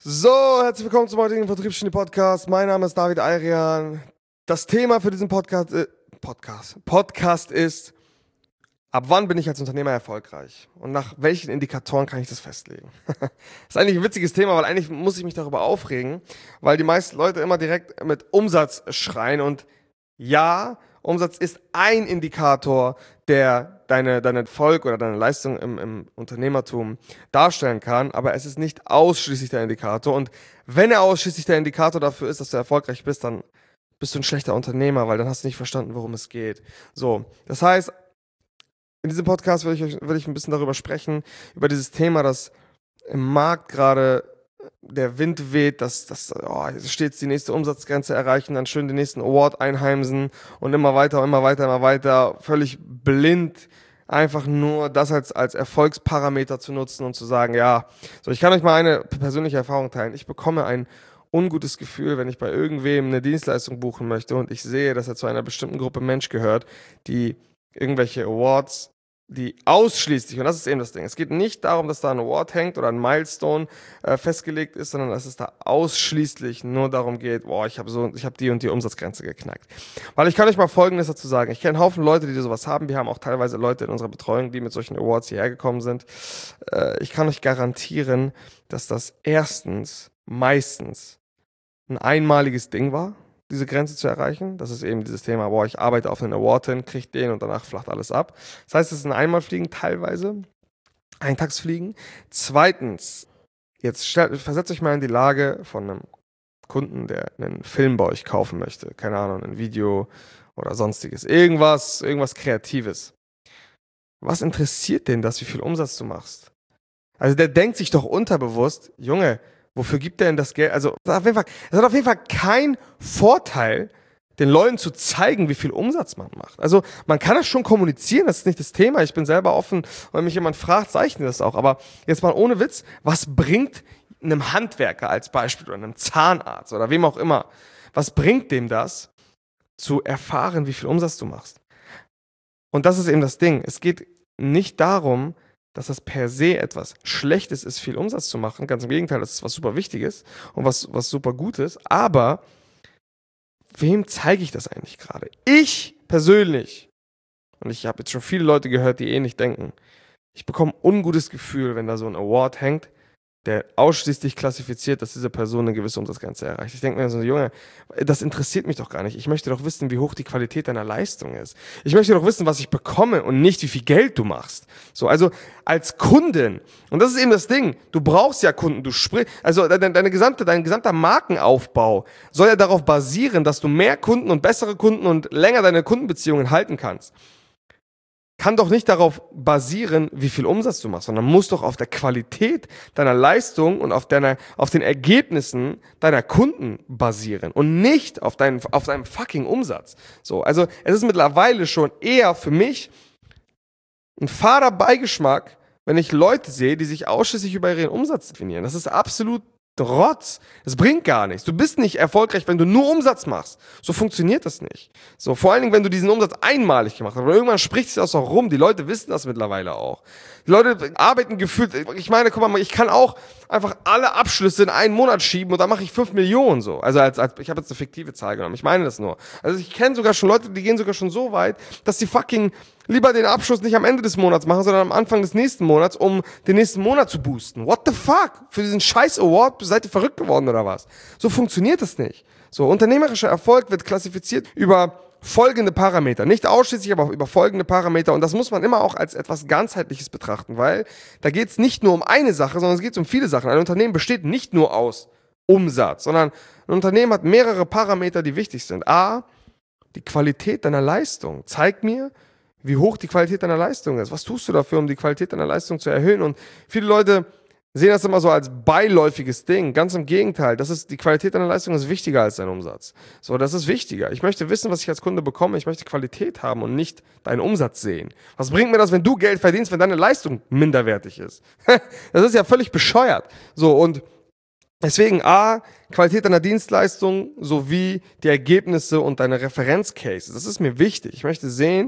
So, herzlich willkommen zum heutigen Vertriebsgenie-Podcast. Mein Name ist David Ayrian. Das Thema für diesen Podcast ist, ab wann bin ich als Unternehmer erfolgreich? Und nach welchen Indikatoren kann ich das festlegen? Das ist eigentlich ein witziges Thema, weil eigentlich muss ich mich darüber aufregen, weil die meisten Leute immer direkt mit Umsatz schreien. Und ja, Umsatz ist ein Indikator, der deinen Erfolg oder deine Leistung im Unternehmertum darstellen kann, aber es ist nicht ausschließlich der Indikator. Und wenn er ausschließlich der Indikator dafür ist, dass du erfolgreich bist, dann bist du ein schlechter Unternehmer, weil dann hast du nicht verstanden, worum es geht. So, das heißt, in diesem Podcast will ich ein bisschen darüber sprechen, über dieses Thema, dass im Markt gerade der Wind weht, dass stets die nächste Umsatzgrenze erreichen, dann schön den nächsten Award einheimsen und immer weiter, völlig blind einfach nur das als Erfolgsparameter zu nutzen und zu sagen, ja, so, ich kann euch mal eine persönliche Erfahrung teilen. Ich bekomme ein ungutes Gefühl, wenn ich bei irgendwem eine Dienstleistung buchen möchte und ich sehe, dass er zu einer bestimmten Gruppe Mensch gehört, die irgendwelche Awards, die ausschließlich, und das ist eben das Ding, es geht nicht darum, dass da ein Award hängt oder ein Milestone festgelegt ist, sondern dass es da ausschließlich nur darum geht, ich habe die und die Umsatzgrenze geknackt. Weil ich kann euch mal Folgendes dazu sagen, ich kenne einen Haufen Leute, die sowas haben, wir haben auch teilweise Leute in unserer Betreuung, die mit solchen Awards hierher gekommen sind. Ich kann euch garantieren, dass das erstens meistens ein einmaliges Ding war, diese Grenze zu erreichen. Das ist eben dieses Thema, ich arbeite auf einen Award hin, kriege den und danach flacht alles ab. Das heißt, es ist ein Einmalfliegen teilweise, Eintagsfliegen. Zweitens, jetzt versetzt euch mal in die Lage von einem Kunden, der einen Film bei euch kaufen möchte. Keine Ahnung, ein Video oder sonstiges. Irgendwas Kreatives. Was interessiert den das, wie viel Umsatz du machst? Also der denkt sich doch unterbewusst, Junge, wofür gibt der denn das Geld? Also es hat auf jeden Fall keinen Vorteil, den Leuten zu zeigen, wie viel Umsatz man macht. Also man kann das schon kommunizieren, das ist nicht das Thema. Ich bin selber offen, wenn mich jemand fragt, zeichne das auch. Aber jetzt mal ohne Witz, was bringt einem Handwerker als Beispiel oder einem Zahnarzt oder wem auch immer, was bringt dem das, zu erfahren, wie viel Umsatz du machst? Und das ist eben das Ding. Es geht nicht darum, dass das per se etwas Schlechtes ist, viel Umsatz zu machen. Ganz im Gegenteil, das ist was super Wichtiges und was super Gutes. Aber wem zeige ich das eigentlich gerade? Ich persönlich, und ich habe jetzt schon viele Leute gehört, die ähnlich denken, ich bekomme ein ungutes Gefühl, wenn da so ein Award hängt, der ausschließlich klassifiziert, dass diese Person eine gewisse Umsatzgrenze erreicht. Ich denke mir so, Junge, das interessiert mich doch gar nicht. Ich möchte doch wissen, wie hoch die Qualität deiner Leistung ist. Ich möchte doch wissen, was ich bekomme und nicht, wie viel Geld du machst. So, also als Kundin, und das ist eben das Ding, du brauchst ja Kunden, also dein gesamter Markenaufbau soll ja darauf basieren, dass du mehr Kunden und bessere Kunden und länger deine Kundenbeziehungen halten kannst. Kann doch nicht darauf basieren, wie viel Umsatz du machst, sondern muss doch auf der Qualität deiner Leistung und auf den Ergebnissen deiner Kunden basieren und nicht auf deinem fucking Umsatz. So, also es ist mittlerweile schon eher für mich ein fader Beigeschmack, wenn ich Leute sehe, die sich ausschließlich über ihren Umsatz definieren. Das ist absolut Rotz. Das bringt gar nichts. Du bist nicht erfolgreich, wenn du nur Umsatz machst. So funktioniert das nicht. So, vor allen Dingen, wenn du diesen Umsatz einmalig gemacht hast. Aber irgendwann spricht sich das auch rum. Die Leute wissen das mittlerweile auch. Die Leute arbeiten gefühlt, ich meine, guck mal, ich kann auch einfach alle Abschlüsse in einen Monat schieben und dann mache ich 5 Millionen so. Also ich habe jetzt eine fiktive Zahl genommen. Ich meine das nur. Also ich kenne sogar schon Leute, die gehen sogar schon so weit, dass sie fucking lieber den Abschluss nicht am Ende des Monats machen, sondern am Anfang des nächsten Monats, um den nächsten Monat zu boosten. What the fuck? Für diesen scheiß Award seid ihr verrückt geworden oder was? So funktioniert das nicht. So, unternehmerischer Erfolg wird klassifiziert über folgende Parameter. Nicht ausschließlich, aber auch über folgende Parameter. Und das muss man immer auch als etwas Ganzheitliches betrachten, weil da geht es nicht nur um eine Sache, sondern es geht um viele Sachen. Ein Unternehmen besteht nicht nur aus Umsatz, sondern ein Unternehmen hat mehrere Parameter, die wichtig sind. A, die Qualität deiner Leistung. Zeig mir, wie hoch die Qualität deiner Leistung ist. Was tust du dafür, um die Qualität deiner Leistung zu erhöhen? Und viele Leute sehen das immer so als beiläufiges Ding. Ganz im Gegenteil. Die Qualität deiner Leistung ist wichtiger als dein Umsatz. So, das ist wichtiger. Ich möchte wissen, was ich als Kunde bekomme. Ich möchte Qualität haben und nicht deinen Umsatz sehen. Was bringt mir das, wenn du Geld verdienst, wenn deine Leistung minderwertig ist? Das ist ja völlig bescheuert. So, und deswegen A, Qualität deiner Dienstleistung sowie die Ergebnisse und deine Referenzcases. Das ist mir wichtig. Ich möchte sehen,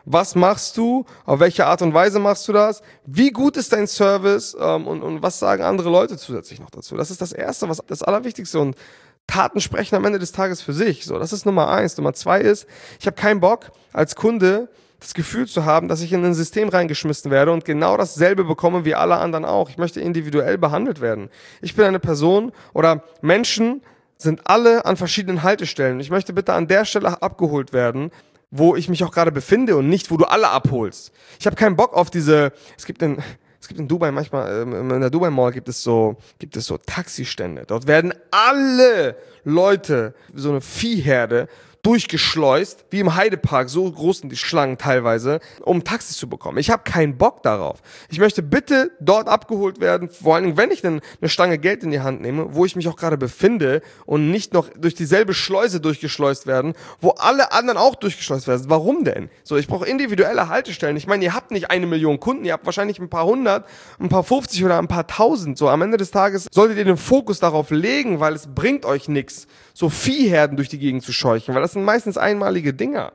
Was machst du? Auf welche Art und Weise machst du das? Wie gut ist dein Service? Und was sagen andere Leute zusätzlich noch dazu? Das ist das Erste, das Allerwichtigste. Und Taten sprechen am Ende des Tages für sich. So, das ist Nummer 1. Nummer 2 ist, ich habe keinen Bock als Kunde das Gefühl zu haben, dass ich in ein System reingeschmissen werde und genau dasselbe bekomme wie alle anderen auch. Ich möchte individuell behandelt werden. Ich bin eine Person oder Menschen sind alle an verschiedenen Haltestellen. Ich möchte bitte an der Stelle abgeholt werden, wo ich mich auch gerade befinde und nicht, wo du alle abholst. Ich habe keinen Bock auf es gibt in Dubai manchmal, in der Dubai Mall gibt es so Taxistände. Dort werden alle Leute, so eine Viehherde, durchgeschleust, wie im Heidepark, so groß sind die Schlangen teilweise, um Taxis zu bekommen. Ich habe keinen Bock darauf. Ich möchte bitte dort abgeholt werden, vor allen Dingen, wenn ich dann eine Stange Geld in die Hand nehme, wo ich mich auch gerade befinde und nicht noch durch dieselbe Schleuse durchgeschleust werden, wo alle anderen auch durchgeschleust werden. Warum denn? So, ich brauche individuelle Haltestellen. Ich meine, ihr habt nicht 1 Million Kunden, ihr habt wahrscheinlich ein paar hundert, ein paar 50 oder ein paar tausend. So, am Ende des Tages solltet ihr den Fokus darauf legen, weil es bringt euch nichts, so Viehherden durch die Gegend zu scheuchen, weil das sind meistens einmalige Dinger.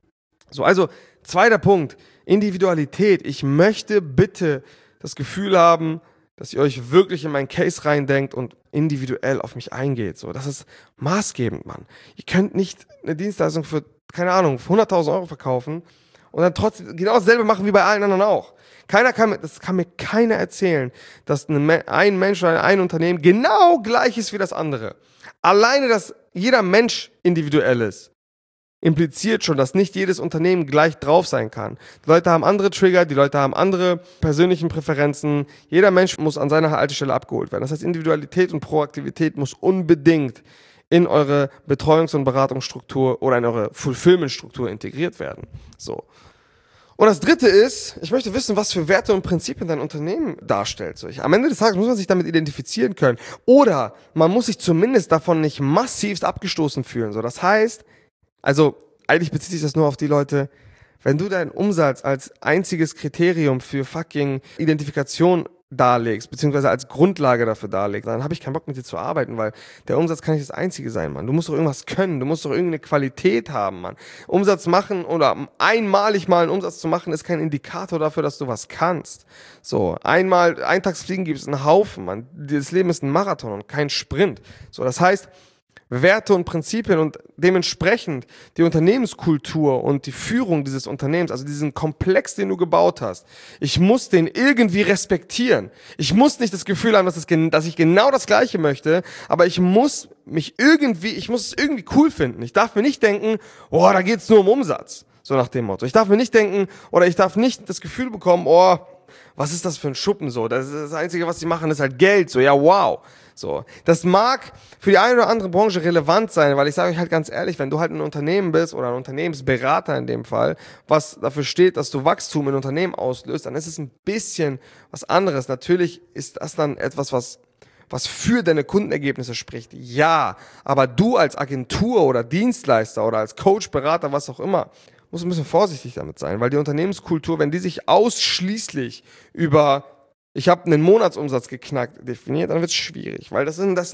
So, also, zweiter Punkt, Individualität. Ich möchte bitte das Gefühl haben, dass ihr euch wirklich in meinen Case reindenkt und individuell auf mich eingeht. So, das ist maßgebend, Mann. Ihr könnt nicht eine Dienstleistung für, keine Ahnung, für 100.000 Euro verkaufen und dann trotzdem genau dasselbe machen wie bei allen anderen auch. Das kann mir keiner erzählen, dass ein Mensch oder ein Unternehmen genau gleich ist wie das andere. Alleine, dass jeder Mensch individuell ist, impliziert schon, dass nicht jedes Unternehmen gleich drauf sein kann. Die Leute haben andere Trigger, die Leute haben andere persönlichen Präferenzen. Jeder Mensch muss an seiner Haltestelle abgeholt werden. Das heißt, Individualität und Proaktivität muss unbedingt in eure Betreuungs- und Beratungsstruktur oder in eure Fulfillment-Struktur integriert werden. So. Und das Dritte ist, ich möchte wissen, was für Werte und Prinzipien dein Unternehmen darstellt. So, am Ende des Tages muss man sich damit identifizieren können. Oder man muss sich zumindest davon nicht massivst abgestoßen fühlen. So, das heißt, also eigentlich bezieht sich das nur auf die Leute, wenn du deinen Umsatz als einziges Kriterium für fucking Identifikation darlegst, beziehungsweise als Grundlage dafür darlegst, dann habe ich keinen Bock mit dir zu arbeiten, weil der Umsatz kann nicht das Einzige sein, Mann. Du musst doch irgendwas können, du musst doch irgendeine Qualität haben, Mann. Umsatz machen oder einmalig mal einen Umsatz zu machen, ist kein Indikator dafür, dass du was kannst. So, Eintagsfliegen gibt es einen Haufen, Mann. Das Leben ist ein Marathon und kein Sprint. So, das heißt, Werte und Prinzipien und dementsprechend die Unternehmenskultur und die Führung dieses Unternehmens, also diesen Komplex, den du gebaut hast. Ich muss den irgendwie respektieren. Ich muss nicht das Gefühl haben, dass ich genau das Gleiche möchte, aber ich muss es irgendwie cool finden. Ich darf mir nicht denken, oh, da geht's nur um Umsatz. So nach dem Motto. Ich darf mir nicht denken, oder ich darf nicht das Gefühl bekommen, oh, was ist das für ein Schuppen so? Das Einzige, was sie machen, ist halt Geld. So, ja, wow. So, das mag für die eine oder andere Branche relevant sein, weil ich sage euch halt ganz ehrlich, wenn du halt ein Unternehmen bist oder ein Unternehmensberater in dem Fall, was dafür steht, dass du Wachstum in Unternehmen auslöst, dann ist es ein bisschen was anderes. Natürlich ist das dann etwas, was für deine Kundenergebnisse spricht. Ja, aber du als Agentur oder Dienstleister oder als Coach, Berater, was auch immer, musst ein bisschen vorsichtig damit sein, weil die Unternehmenskultur, wenn die sich ausschließlich über ich habe einen Monatsumsatz geknackt definiert, dann wird es schwierig, weil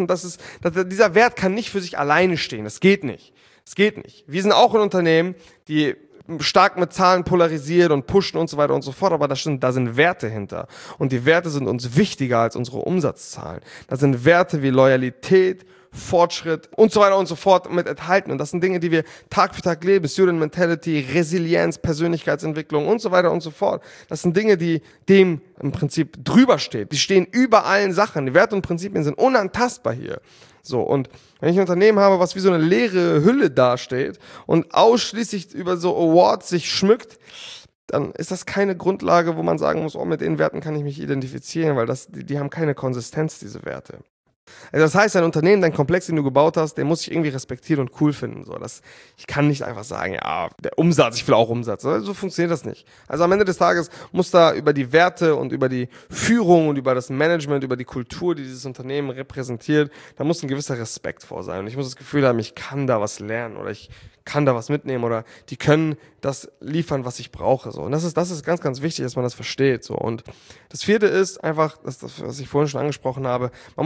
dieser Wert kann nicht für sich alleine stehen. Das geht nicht. Wir sind auch ein Unternehmen, die stark mit Zahlen polarisiert und pushen und so weiter und so fort, aber da sind Werte hinter. Und die Werte sind uns wichtiger als unsere Umsatzzahlen. Da sind Werte wie Loyalität, Fortschritt und so weiter und so fort mit enthalten. Und das sind Dinge, die wir Tag für Tag leben. Student Mentality, Resilienz, Persönlichkeitsentwicklung und so weiter und so fort. Das sind Dinge, die dem im Prinzip drüber stehen. Die stehen über allen Sachen. Die Werte und Prinzipien sind unantastbar hier. So, und wenn ich ein Unternehmen habe, was wie so eine leere Hülle dasteht und ausschließlich über so Awards sich schmückt, dann ist das keine Grundlage, wo man sagen muss, oh, mit den Werten kann ich mich identifizieren, weil die haben keine Konsistenz, diese Werte. Also das heißt, dein Unternehmen, dein Komplex, den du gebaut hast, den muss ich irgendwie respektieren und cool finden. So, ich kann nicht einfach sagen, ja, der Umsatz, ich will auch Umsatz. So funktioniert das nicht. Also am Ende des Tages muss da über die Werte und über die Führung und über das Management, über die Kultur, die dieses Unternehmen repräsentiert, da muss ein gewisser Respekt vor sein. Und ich muss das Gefühl haben, ich kann da was lernen oder ich kann da was mitnehmen oder die können das liefern, was ich brauche. So. Und das ist ganz, ganz wichtig, dass man das versteht. So. Und das Vierte ist einfach, was ich vorhin schon angesprochen habe, man muss diesen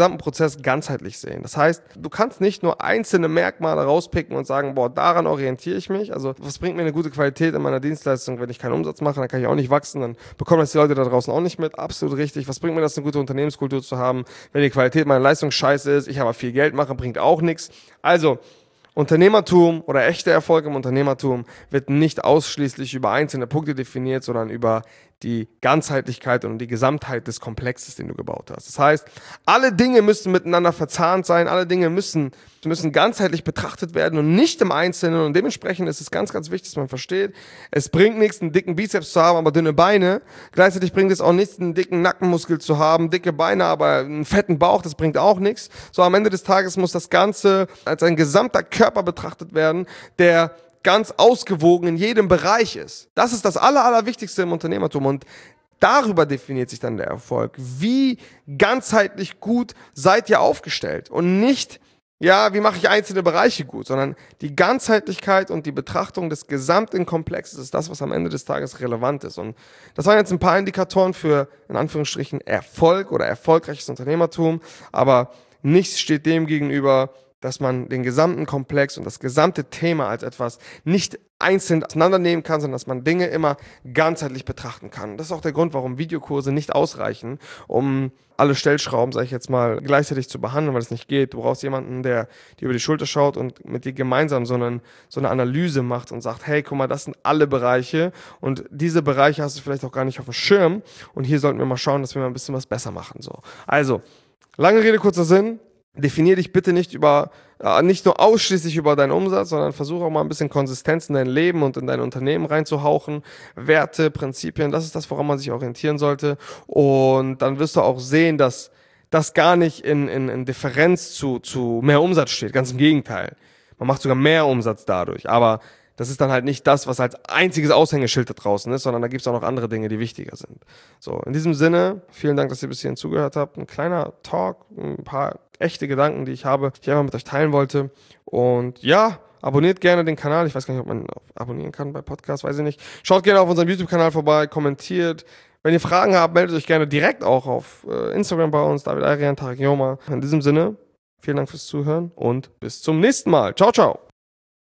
gesamten Prozess ganzheitlich sehen. Das heißt, du kannst nicht nur einzelne Merkmale rauspicken und sagen, boah, daran orientiere ich mich. Also was bringt mir eine gute Qualität in meiner Dienstleistung, wenn ich keinen Umsatz mache, dann kann ich auch nicht wachsen, dann bekommen das die Leute da draußen auch nicht mit. Absolut richtig. Was bringt mir das, eine gute Unternehmenskultur zu haben, wenn die Qualität meiner Leistung scheiße ist, ich aber viel Geld mache, bringt auch nichts. Also Unternehmertum oder echter Erfolg im Unternehmertum wird nicht ausschließlich über einzelne Punkte definiert, sondern über die Ganzheitlichkeit und die Gesamtheit des Komplexes, den du gebaut hast. Das heißt, alle Dinge müssen miteinander verzahnt sein, alle Dinge müssen ganzheitlich betrachtet werden und nicht im Einzelnen. Und dementsprechend ist es ganz, ganz wichtig, dass man versteht, es bringt nichts, einen dicken Bizeps zu haben, aber dünne Beine. Gleichzeitig bringt es auch nichts, einen dicken Nackenmuskel zu haben, dicke Beine, aber einen fetten Bauch, das bringt auch nichts. So, am Ende des Tages muss das Ganze als ein gesamter Körper betrachtet werden, der ganz ausgewogen in jedem Bereich ist. Das ist das Allerwichtigste im Unternehmertum und darüber definiert sich dann der Erfolg. Wie ganzheitlich gut seid ihr aufgestellt und nicht, ja, wie mache ich einzelne Bereiche gut, sondern die Ganzheitlichkeit und die Betrachtung des gesamten Komplexes ist das, was am Ende des Tages relevant ist. Und das waren jetzt ein paar Indikatoren für, in Anführungsstrichen, Erfolg oder erfolgreiches Unternehmertum, aber nichts steht dem gegenüber, dass man den gesamten Komplex und das gesamte Thema als etwas nicht einzeln auseinandernehmen kann, sondern dass man Dinge immer ganzheitlich betrachten kann. Das ist auch der Grund, warum Videokurse nicht ausreichen, um alle Stellschrauben, sage ich jetzt mal, gleichzeitig zu behandeln, weil es nicht geht. Du brauchst jemanden, der dir über die Schulter schaut und mit dir gemeinsam so eine Analyse macht und sagt, hey, guck mal, das sind alle Bereiche und diese Bereiche hast du vielleicht auch gar nicht auf dem Schirm und hier sollten wir mal schauen, dass wir mal ein bisschen was besser machen. So. Also, lange Rede, kurzer Sinn. Definier dich bitte nicht nur ausschließlich über deinen Umsatz, sondern versuche auch mal ein bisschen Konsistenz in dein Leben und in dein Unternehmen reinzuhauchen. Werte, Prinzipien, das ist das, woran man sich orientieren sollte. Und dann wirst du auch sehen, dass das gar nicht in Differenz zu mehr Umsatz steht. Ganz im Gegenteil. Man macht sogar mehr Umsatz dadurch. Aber das ist dann halt nicht das, was als einziges Aushängeschild da draußen ist, sondern da gibt es auch noch andere Dinge, die wichtiger sind. So, in diesem Sinne, vielen Dank, dass ihr bis hierhin zugehört habt. Ein kleiner Talk, ein paar echte Gedanken, die ich habe, die ich einfach mit euch teilen wollte. Und ja, abonniert gerne den Kanal. Ich weiß gar nicht, ob man abonnieren kann bei Podcasts, weiß ich nicht. Schaut gerne auf unserem YouTube-Kanal vorbei, kommentiert. Wenn ihr Fragen habt, meldet euch gerne direkt auch auf Instagram bei uns, David Arian, Tarek Yoma. In diesem Sinne, vielen Dank fürs Zuhören und bis zum nächsten Mal. Ciao, ciao.